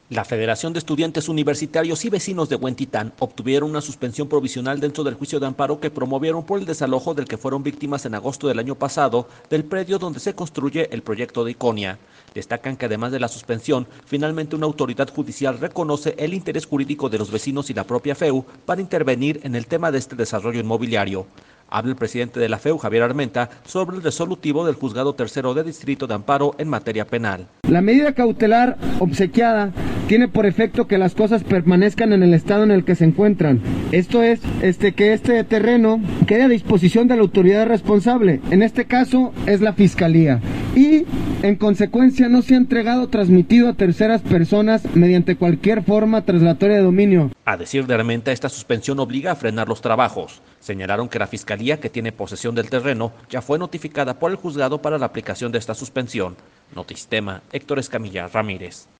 La Federación de Estudiantes Universitarios y Vecinos de Huentitán obtuvieron una suspensión provisional dentro del juicio de amparo que promovieron por el desalojo del que fueron víctimas en agosto del año pasado del predio donde se construye el proyecto de Iconia. Destacan que además de la suspensión, finalmente una autoridad judicial reconoce el interés jurídico de los vecinos y la propia FEU para intervenir en el tema de este desarrollo inmobiliario. Habla el presidente de la FEU, Javier Armenta, sobre el resolutivo del Juzgado Tercero de Distrito de Amparo en materia penal. La medida cautelar obsequiada tiene por efecto que las cosas permanezcan en el estado en el que se encuentran. Esto es, que este terreno quede a disposición de la autoridad responsable. En este caso es la Fiscalía. Y, en consecuencia, no se ha entregado o transmitido a terceras personas mediante cualquier forma traslatoria de dominio. A decir de Armenta, esta suspensión obliga a frenar los trabajos. Señalaron que la Fiscalía, que tiene posesión del terreno, ya fue notificada por el juzgado para la aplicación de esta suspensión. Notisistema, Héctor Escamilla Ramírez.